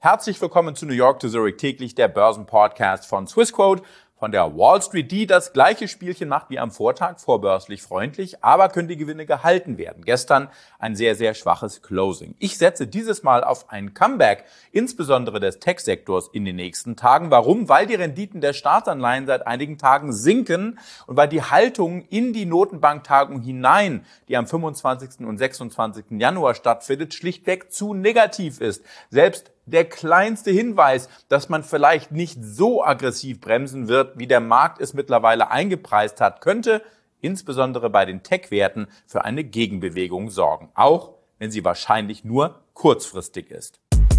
Herzlich willkommen zu New York to Zurich täglich, der Börsenpodcast von Swissquote, von der Wall Street, die das gleiche Spielchen macht wie am Vortag, vorbörslich freundlich, aber können die Gewinne gehalten werden. Gestern ein sehr, sehr schwaches Closing. Ich setze dieses Mal auf ein Comeback, insbesondere des Tech-Sektors in den nächsten Tagen. Warum? Weil die Renditen der Staatsanleihen seit einigen Tagen sinken und weil die Haltung in die Notenbanktagung hinein, die am 25. und 26. Januar stattfindet, schlichtweg zu negativ ist. Selbst der kleinste Hinweis, dass man vielleicht nicht so aggressiv bremsen wird, wie der Markt es mittlerweile eingepreist hat, könnte insbesondere bei den Tech-Werten für eine Gegenbewegung sorgen, auch wenn sie wahrscheinlich nur kurzfristig ist.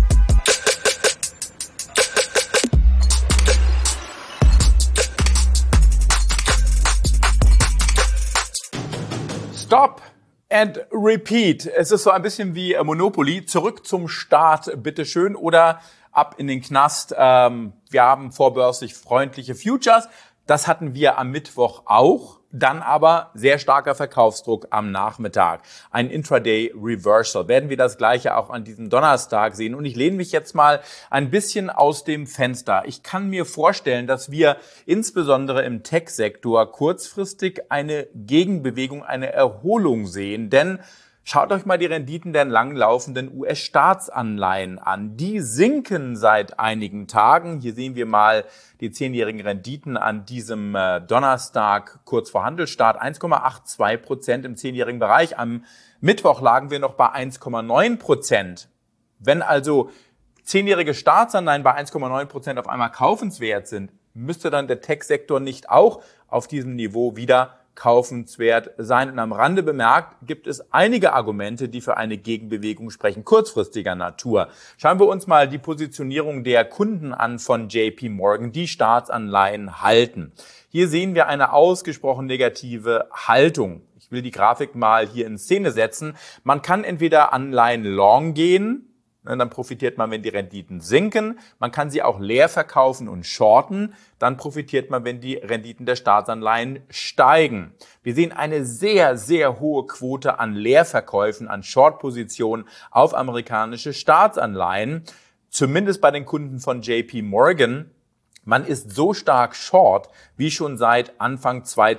Stop and repeat. Es ist so ein bisschen wie Monopoly. Zurück zum Start, bitteschön, oder ab in den Knast. Wir haben vorbörslich freundliche Futures. Das hatten wir am Mittwoch auch. Dann aber sehr starker Verkaufsdruck am Nachmittag. Ein Intraday Reversal. Werden wir das Gleiche auch an diesem Donnerstag sehen. Und ich lehne mich jetzt mal ein bisschen aus dem Fenster. Ich kann mir vorstellen, dass wir insbesondere im Tech-Sektor kurzfristig eine Gegenbewegung, eine Erholung sehen. Denn schaut euch mal die Renditen der langlaufenden US-Staatsanleihen an. Die sinken seit einigen Tagen. Hier sehen wir mal die 10-jährigen Renditen an diesem Donnerstag kurz vor Handelsstart. 1,82% im 10-jährigen Bereich. Am Mittwoch lagen wir noch bei 1,9%. Wenn also 10-jährige Staatsanleihen bei 1,9% auf einmal kaufenswert sind, müsste dann der Tech-Sektor nicht auch auf diesem Niveau wieder kaufenswert sein. Und am Rande bemerkt, gibt es einige Argumente, die für eine Gegenbewegung sprechen, kurzfristiger Natur. Schauen wir uns mal die Positionierung der Kunden an von JP Morgan, die Staatsanleihen halten. Hier sehen wir eine ausgesprochen negative Haltung. Ich will die Grafik mal hier in Szene setzen. Man kann entweder Anleihen long gehen, dann profitiert man, wenn die Renditen sinken. Man kann sie auch leer verkaufen und shorten. Dann profitiert man, wenn die Renditen der Staatsanleihen steigen. Wir sehen eine sehr, sehr hohe Quote an Leerverkäufen, an Short-Positionen auf amerikanische Staatsanleihen. Zumindest bei den Kunden von JP Morgan. Man ist so stark short wie schon seit Anfang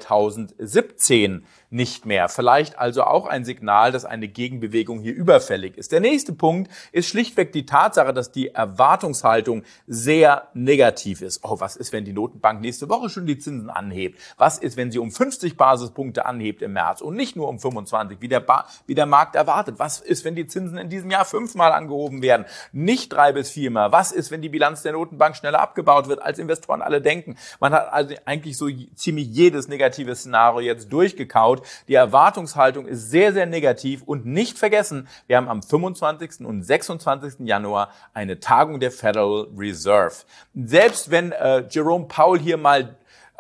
2017 nicht mehr. Vielleicht also auch ein Signal, dass eine Gegenbewegung hier überfällig ist. Der nächste Punkt ist schlichtweg die Tatsache, dass die Erwartungshaltung sehr negativ ist. Oh, was ist, wenn die Notenbank nächste Woche schon die Zinsen anhebt? Was ist, wenn sie um 50 Basispunkte anhebt im März und nicht nur um 25, wie der Markt erwartet? Was ist, wenn die Zinsen in diesem Jahr 5-mal angehoben werden, nicht 3- bis 4-mal? Was ist, wenn die Bilanz der Notenbank schneller abgebaut wird, als Investoren alle denken? Man hat also eigentlich so ziemlich jedes negative Szenario jetzt durchgekaut. Die Erwartungshaltung ist sehr, sehr negativ und nicht vergessen, wir haben am 25. und 26. Januar eine Tagung der Federal Reserve. Selbst wenn Jerome Powell hier mal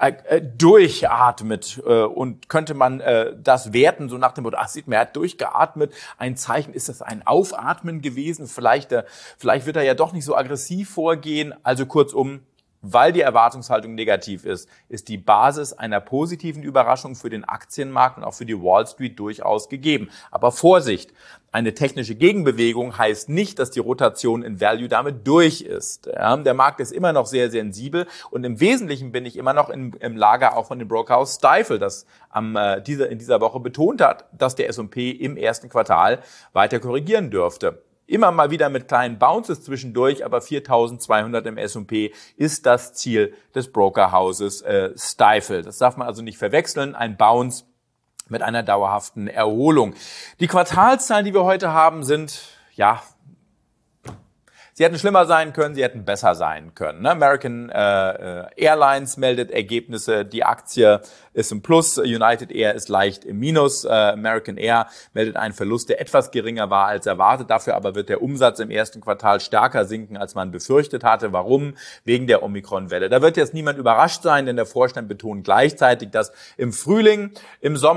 durchatmet und könnte man das werten, so nach dem Motto, sieht man, er hat durchgeatmet, ein Zeichen, ist das ein Aufatmen gewesen, vielleicht wird er ja doch nicht so aggressiv vorgehen, also kurzum, weil die Erwartungshaltung negativ ist, ist die Basis einer positiven Überraschung für den Aktienmarkt und auch für die Wall Street durchaus gegeben. Aber Vorsicht, eine technische Gegenbewegung heißt nicht, dass die Rotation in Value damit durch ist. Ja, der Markt ist immer noch sehr sensibel und im Wesentlichen bin ich immer noch im Lager auch von dem Brokerhaus Stifel, das in dieser Woche betont hat, dass der S&P im ersten Quartal weiter korrigieren dürfte. Immer mal wieder mit kleinen Bounces zwischendurch, aber 4.200 im S&P ist das Ziel des Brokerhauses Stifel. Das darf man also nicht verwechseln, ein Bounce mit einer dauerhaften Erholung. Die Quartalszahlen, die wir heute haben, sind, sie hätten schlimmer sein können, sie hätten besser sein können. American Airlines meldet Ergebnisse, die Aktie ist im Plus, United Air ist leicht im Minus, American Air meldet einen Verlust, der etwas geringer war als erwartet, dafür aber wird der Umsatz im ersten Quartal stärker sinken, als man befürchtet hatte. Warum? Wegen der Omikron-Welle. Da wird jetzt niemand überrascht sein, denn der Vorstand betont gleichzeitig, dass im Frühling, im Sommer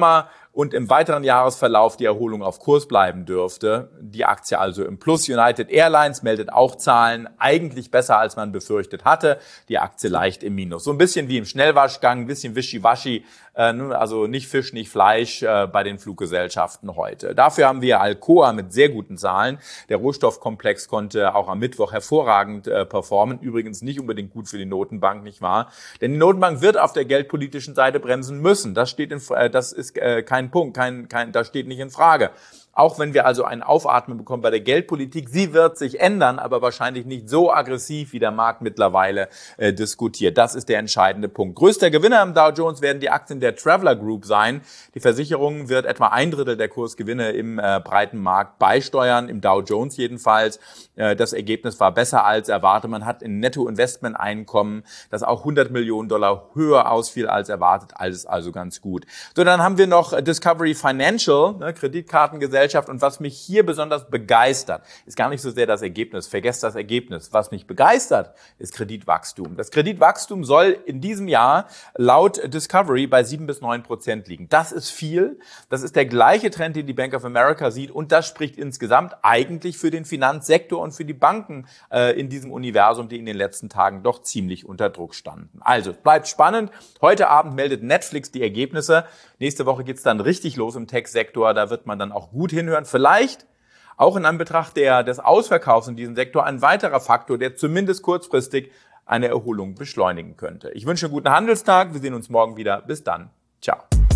und im weiteren Jahresverlauf die Erholung auf Kurs bleiben dürfte. Die Aktie also im Plus. United Airlines meldet auch Zahlen, eigentlich besser als man befürchtet hatte. Die Aktie leicht im Minus. So ein bisschen wie im Schnellwaschgang, ein bisschen wischiwaschi, also nicht Fisch, nicht Fleisch bei den Fluggesellschaften heute. Dafür haben wir Alcoa mit sehr guten Zahlen. Der Rohstoffkomplex konnte auch am Mittwoch hervorragend performen. Übrigens nicht unbedingt gut für die Notenbank, nicht wahr? Denn die Notenbank wird auf der geldpolitischen Seite bremsen müssen. Das ist kein Punkt, das steht nicht in Frage. Auch wenn wir also ein Aufatmen bekommen bei der Geldpolitik, sie wird sich ändern, aber wahrscheinlich nicht so aggressiv, wie der Markt mittlerweile diskutiert. Das ist der entscheidende Punkt. Größter Gewinner im Dow Jones werden die Aktien der Traveler Group sein. Die Versicherung wird etwa 1/3 der Kursgewinne im breiten Markt beisteuern, im Dow Jones jedenfalls. Das Ergebnis war besser als erwartet. Man hat ein Netto-Investment-Einkommen, das auch $100 Millionen höher ausfiel als erwartet. Alles also ganz gut. So, dann haben wir noch Discovery Financial, Kreditkartengesellschaft. Und was mich hier besonders begeistert, ist gar nicht so sehr das Ergebnis. Vergesst das Ergebnis. Was mich begeistert, ist Kreditwachstum. Das Kreditwachstum soll in diesem Jahr laut Discovery bei 7-9% liegen. Das ist viel. Das ist der gleiche Trend, den die Bank of America sieht. Und das spricht insgesamt eigentlich für den Finanzsektor und für die Banken in diesem Universum, die in den letzten Tagen doch ziemlich unter Druck standen. Also, bleibt spannend. Heute Abend meldet Netflix die Ergebnisse. Nächste Woche geht's dann richtig los im Tech-Sektor. Da wird man dann auch gut hinhören. Vielleicht auch in Anbetracht des Ausverkaufs in diesem Sektor ein weiterer Faktor, der zumindest kurzfristig eine Erholung beschleunigen könnte. Ich wünsche einen guten Handelstag. Wir sehen uns morgen wieder. Bis dann. Ciao.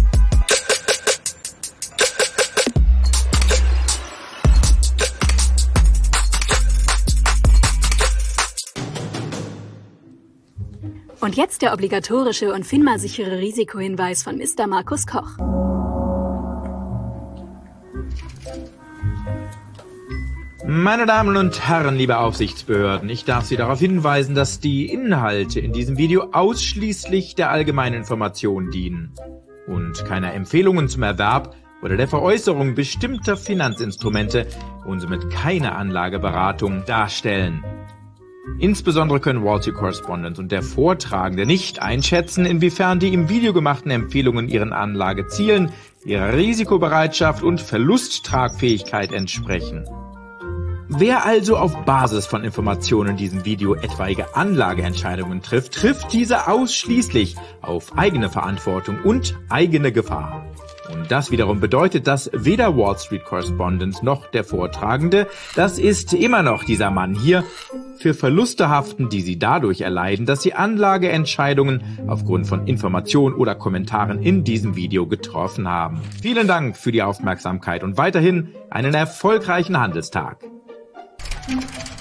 Und jetzt der obligatorische und FINMA-sichere Risikohinweis von Mr. Markus Koch. Meine Damen und Herren, liebe Aufsichtsbehörden, ich darf Sie darauf hinweisen, dass die Inhalte in diesem Video ausschließlich der allgemeinen Information dienen und keiner Empfehlungen zum Erwerb oder der Veräußerung bestimmter Finanzinstrumente und somit keine Anlageberatung darstellen. Insbesondere können Wall Street Correspondent und der Vortragende nicht einschätzen, inwiefern die im Video gemachten Empfehlungen ihren Anlagezielen, ihrer Risikobereitschaft und Verlusttragfähigkeit entsprechen. Wer also auf Basis von Informationen in diesem Video etwaige Anlageentscheidungen trifft diese ausschließlich auf eigene Verantwortung und eigene Gefahr. Und das wiederum bedeutet, dass weder Wall Street Correspondent noch der Vortragende, das ist immer noch dieser Mann hier, für Verluste haften, die sie dadurch erleiden, dass sie Anlageentscheidungen aufgrund von Informationen oder Kommentaren in diesem Video getroffen haben. Vielen Dank für die Aufmerksamkeit und weiterhin einen erfolgreichen Handelstag.